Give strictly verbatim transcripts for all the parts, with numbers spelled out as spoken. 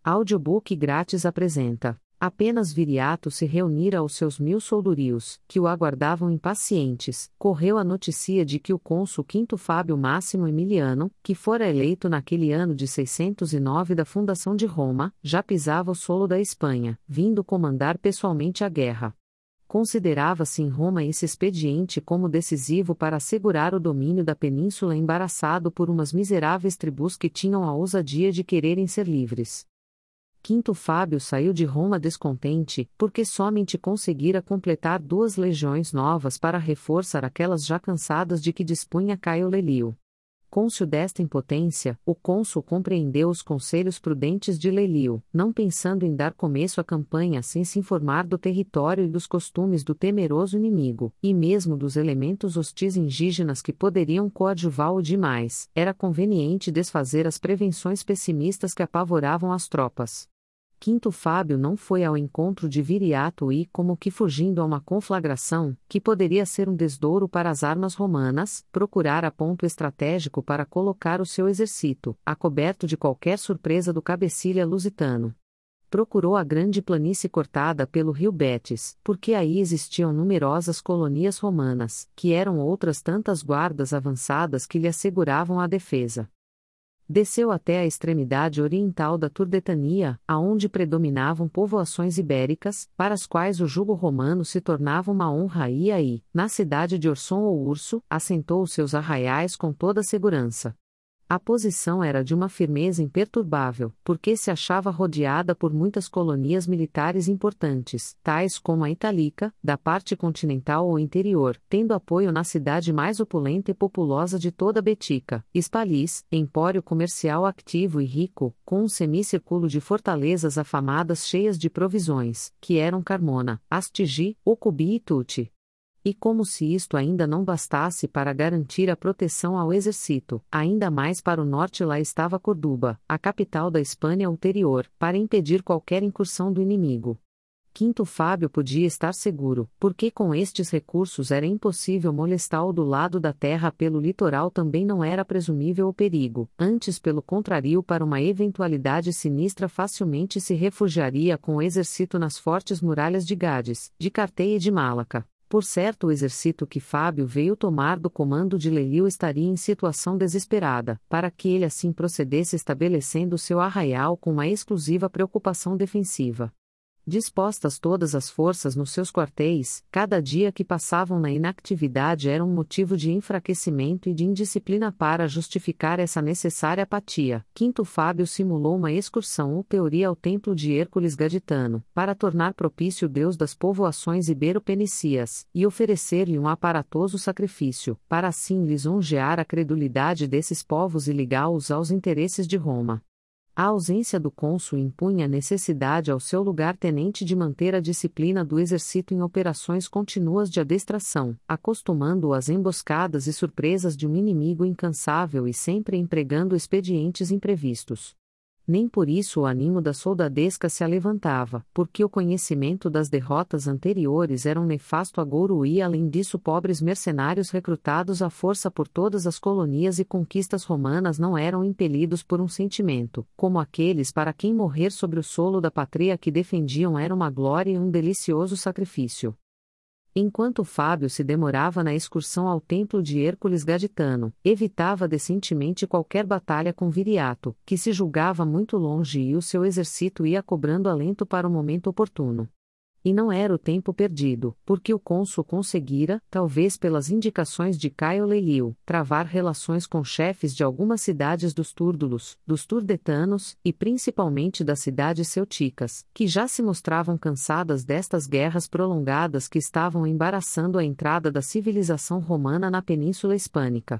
Audiobook grátis apresenta. Apenas Viriato se reunira aos seus mil soldorios, que o aguardavam impacientes, correu a notícia de que o cônsul Quinto Fábio Máximo Emiliano, que fora eleito naquele ano de seiscentos e nove da fundação de Roma, já pisava o solo da Espanha, vindo comandar pessoalmente a guerra. Considerava-se em Roma esse expediente como decisivo para assegurar o domínio da península embaraçado por umas miseráveis tribos que tinham a ousadia de quererem ser livres. Quinto Fábio saiu de Roma descontente, porque somente conseguira completar duas legiões novas para reforçar aquelas já cansadas de que dispunha Caio Lelio. Côncio desta impotência, o cônsul compreendeu os conselhos prudentes de Lelio, não pensando em dar começo à campanha sem se informar do território e dos costumes do temeroso inimigo, e mesmo dos elementos hostis indígenas que poderiam coadjuvá-lo demais. Era conveniente desfazer as prevenções pessimistas que apavoravam as tropas. Quinto Fábio não foi ao encontro de Viriato e, como que fugindo a uma conflagração, que poderia ser um desdouro para as armas romanas, procurara ponto estratégico para colocar o seu exército, acoberto de qualquer surpresa do cabecilha lusitano. Procurou a grande planície cortada pelo rio Betis, porque aí existiam numerosas colônias romanas, que eram outras tantas guardas avançadas que lhe asseguravam a defesa. Desceu até a extremidade oriental da Turdetania, aonde predominavam povoações ibéricas, para as quais o jugo romano se tornava uma honra e aí, na cidade de Orson ou Urso, assentou os seus arraiais com toda a segurança. A posição era de uma firmeza imperturbável, porque se achava rodeada por muitas colônias militares importantes, tais como a Itálica, da parte continental ou interior, tendo apoio na cidade mais opulenta e populosa de toda a Betica, Hispalis, empório comercial ativo e rico, com um semicírculo de fortalezas afamadas cheias de provisões, que eram Carmona, Astigi, Ocubi e Tuti. E como se isto ainda não bastasse para garantir a proteção ao exército, ainda mais para o norte lá estava Corduba, a capital da Hispânia ulterior, para impedir qualquer incursão do inimigo. Quinto Fábio podia estar seguro, porque com estes recursos era impossível molestá-lo do lado da terra, pelo litoral também não era presumível o perigo, antes pelo contrário, para uma eventualidade sinistra facilmente se refugiaria com o exército nas fortes muralhas de Gades, de Carteia e de Málaca. Por certo, o exército que Fábio veio tomar do comando de Lelio estaria em situação desesperada, para que ele assim procedesse estabelecendo seu arraial com uma exclusiva preocupação defensiva. Dispostas todas as forças nos seus quartéis, cada dia que passavam na inatividade era um motivo de enfraquecimento e de indisciplina. Para justificar essa necessária apatia, Quinto Fábio simulou uma excursão ou teoria ao templo de Hércules Gaditano, para tornar propício o deus das povoações ibero-penicias, e oferecer-lhe um aparatoso sacrifício, para assim lisonjear a credulidade desses povos e ligá-los aos interesses de Roma. A ausência do cônsul impunha a necessidade ao seu lugar-tenente de manter a disciplina do exército em operações contínuas de adestração, acostumando-o às emboscadas e surpresas de um inimigo incansável e sempre empregando expedientes imprevistos. Nem por isso o ânimo da soldadesca se alevantava, porque o conhecimento das derrotas anteriores era um nefasto agouro e, além disso, pobres mercenários recrutados à força por todas as colônias e conquistas romanas não eram impelidos por um sentimento, como aqueles para quem morrer sobre o solo da pátria que defendiam era uma glória e um delicioso sacrifício. Enquanto Fábio se demorava na excursão ao templo de Hércules Gaditano, evitava decentemente qualquer batalha com Viriato, que se julgava muito longe e o seu exército ia cobrando alento para o momento oportuno. E não era o tempo perdido, porque o cônsul conseguira, talvez pelas indicações de Caio Lelio, travar relações com chefes de algumas cidades dos túrdulos, dos turdetanos, e principalmente das cidades celticas, que já se mostravam cansadas destas guerras prolongadas que estavam embaraçando a entrada da civilização romana na Península Hispânica.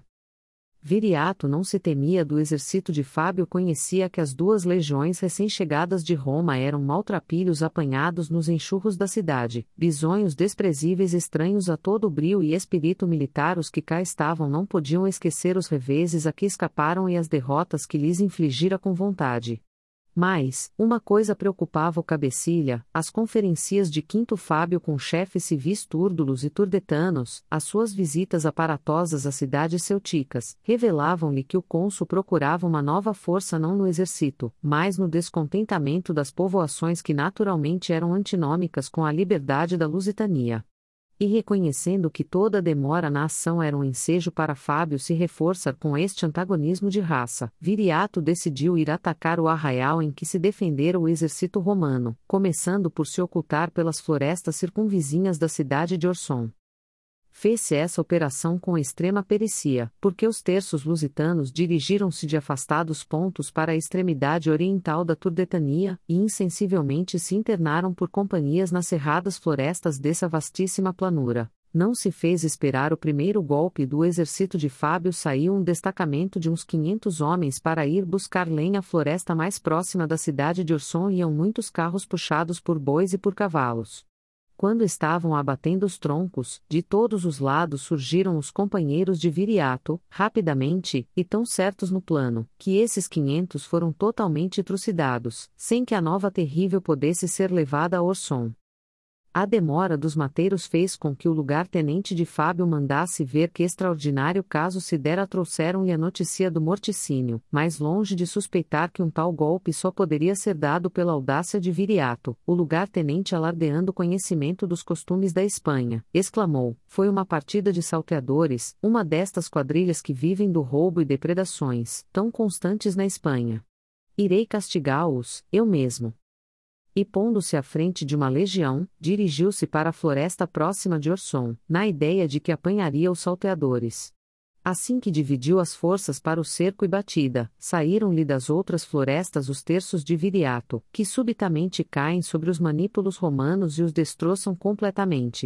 Viriato não se temia do exército de Fábio, conhecia que as duas legiões recém-chegadas de Roma eram maltrapilhos apanhados nos enxurros da cidade, bisonhos desprezíveis estranhos a todo o brio e espírito militar. Os que cá estavam não podiam esquecer os reveses a que escaparam e as derrotas que lhes infligira com vontade. Mas, uma coisa preocupava o cabecilha: as conferencias de Quinto Fábio com chefes civis túrdulos e turdetanos, as suas visitas aparatosas às cidades celticas, revelavam-lhe que o cônsul procurava uma nova força não no exército, mas no descontentamento das povoações que naturalmente eram antinômicas com a liberdade da Lusitania. E reconhecendo que toda demora na ação era um ensejo para Fábio se reforçar com este antagonismo de raça, Viriato decidiu ir atacar o arraial em que se defendera o exército romano, começando por se ocultar pelas florestas circunvizinhas da cidade de Orson. Fez-se essa operação com extrema perícia, porque os terços lusitanos dirigiram-se de afastados pontos para a extremidade oriental da Turdetania, e insensivelmente se internaram por companhias nas cerradas florestas dessa vastíssima planura. Não se fez esperar o primeiro golpe do exército de Fábio, saiu um destacamento de uns quinhentos homens para ir buscar lenha à floresta mais próxima da cidade de Orson, e iam muitos carros puxados por bois e por cavalos. Quando estavam abatendo os troncos, de todos os lados surgiram os companheiros de Viriato, rapidamente, e tão certos no plano, que esses quinhentos foram totalmente trucidados, sem que a nova terrível pudesse ser levada a Orson. A demora dos mateiros fez com que o lugar-tenente de Fábio mandasse ver que extraordinário caso se dera. Trouxeram-lhe a notícia do morticínio, mas longe de suspeitar que um tal golpe só poderia ser dado pela audácia de Viriato, o lugar-tenente, alardeando conhecimento dos costumes da Espanha, exclamou: foi uma partida de salteadores, uma destas quadrilhas que vivem do roubo e depredações, tão constantes na Espanha. Irei castigá-los, eu mesmo. E pondo-se à frente de uma legião, dirigiu-se para a floresta próxima de Orson, na ideia de que apanharia os salteadores. Assim que dividiu as forças para o cerco e batida, saíram-lhe das outras florestas os terços de Viriato, que subitamente caem sobre os manípulos romanos e os destroçam completamente.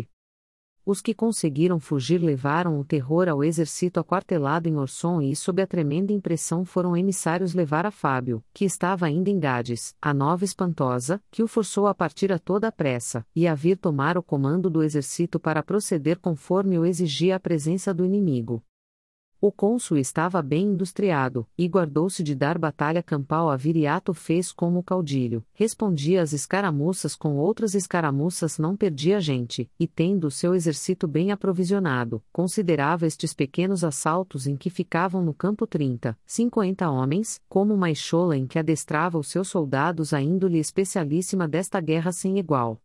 Os que conseguiram fugir levaram o terror ao exército aquartelado em Orson, e sob a tremenda impressão foram emissários levar a Fábio, que estava ainda em Gades, a nova espantosa, que o forçou a partir a toda a pressa, e a vir tomar o comando do exército para proceder conforme o exigia a presença do inimigo. O cônsul estava bem industriado, e guardou-se de dar batalha campal a Viriato. Fez como o caudilho, respondia às escaramuças com outras escaramuças, não perdia gente, e tendo o seu exército bem aprovisionado, considerava estes pequenos assaltos em que ficavam no campo trinta, cinquenta homens, como uma echola em que adestrava os seus soldados, a índole especialíssima desta guerra sem igual.